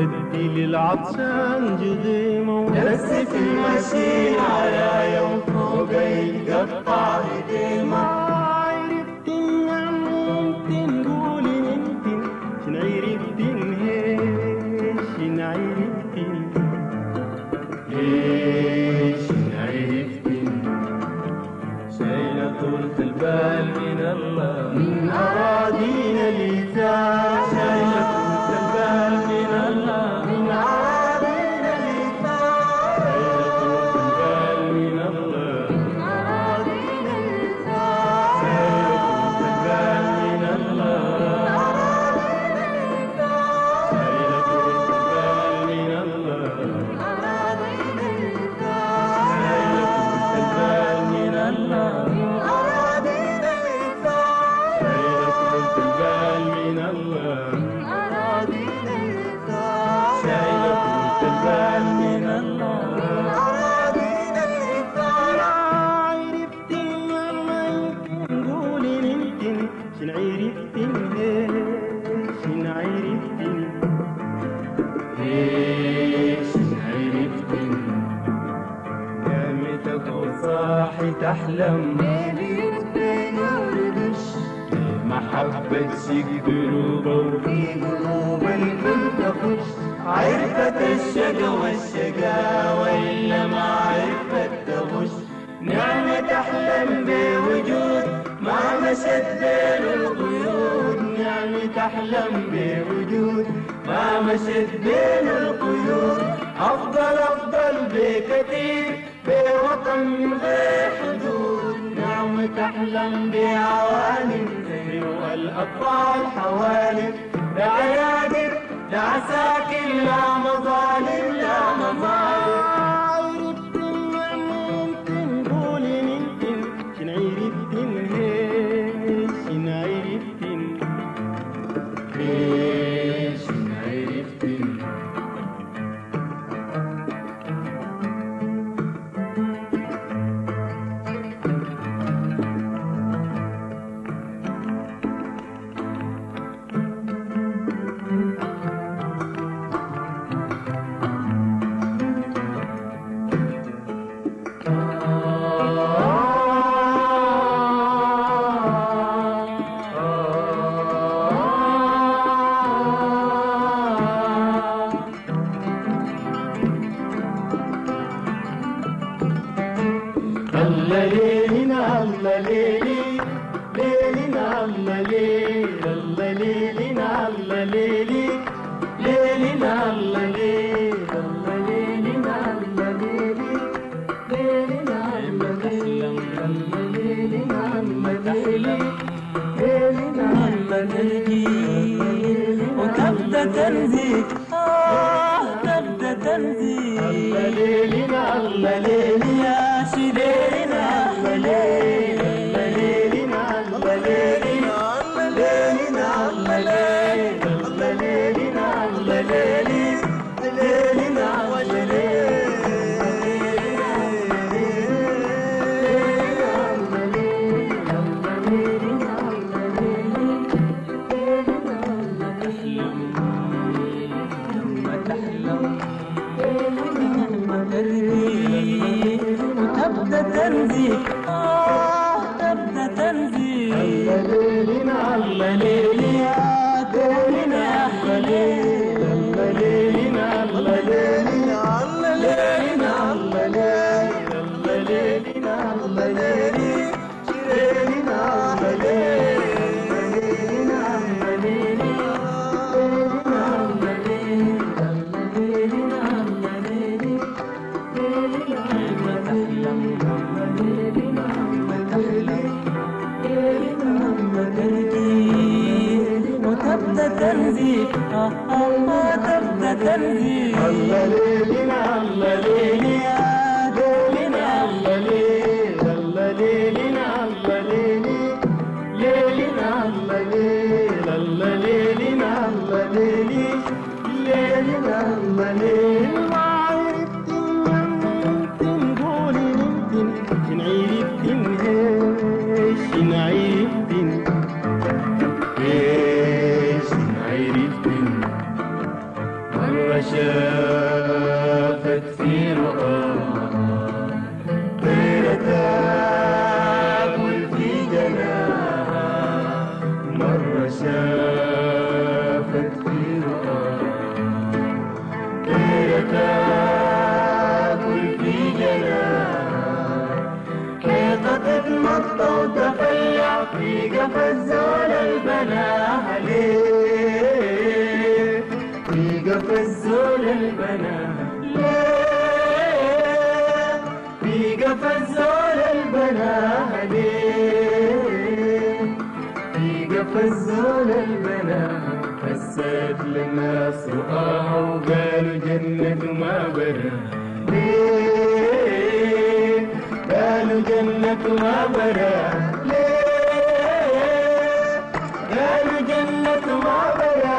بدي للعطشان جغيمة ونفسي في المشي على يوم فوق يتقطع هديمة. عرفت يمكن قولي يمكن شن عرفتن هيش شن عرفتن هيش شن عرفتن شايلة طولة البال من الله من أراضينا لسان شايلة طولة البال من الله من أراضينا لسان شايلة طولة البال من الله من أراضينا لسان شايلة طولة البال من الله شايلة طولة البال من الله من أراضينا لسان شايلة طولة البال من الله تحلم محبة شيك قلوبه وفي قلوب الكل تخش. عرفت الشقا والشقاوة إلا ما عرفت تغش. نعمة تحلم بوجود ما مشت بين القيود. نعمة تحلم بوجود ما مشت بين القيود. أفضل بكثير بوطن من غير حدود. نعمة تحلم بعوالم زي والأطفال حوالم. لا عيادر لا عساكر لا مظالم لا مظالم. عرفتن يمكن قولي يمكن شن عرفتن هيش شن عرفتن هيش شن عرفتن. الله ليلنا الله ليلي ليلنا الله ليلي الله ليلنا الله ليلي ليلنا الله ليلي الله ليلنا الله ليلي ليلنا الله ليلي ليلنا الله ليلي ليلنا الله ليلي. وتبدأ تنزيك تبدأ تنزيك الله ليلنا الله ليلي يا شيلينا الله ليلي الله ليلنا الله ليلي الله ليلنا الله ليلي الله ليلنا الله ليلي ليلنا الله ليلي. وتبدأ تنزيك تبدأ تنزيك الله ليلنا الله ليلي يا ليلنا الله ليلي الله ليلنا الله ليلي الله ليلنا الله ليلي الله ليلنا الله ليلي ليلنا الله ليلي ليلنا الله ليلي ليلنا الله ليلي الله ليلنا الله ليلي. وتبدأ تنزيك تبدأ تنزيك الله ليلنا الله ليلي يا ليلنا الله ليلي الله ليلنا الله ليلي ليلنا الله ليلي الله ليلنا الله ليلي ليلنا الله ليلي. مرة شافت في رؤاها طيرة تاكل في جناها، مرة شافت في رؤاها طيرة تاكل في جناها، كيف تتمطى وتفلع في قفا الزول البناها، ليه في قفا الزول البناها، ليه في قفا الزول البناها، ليه في قفا الزول البناها، حسيت للناس رؤاها وقالوا جنة ما براها، ليه قالوا جنة ما براها، ليه قالوا جنة ما براها.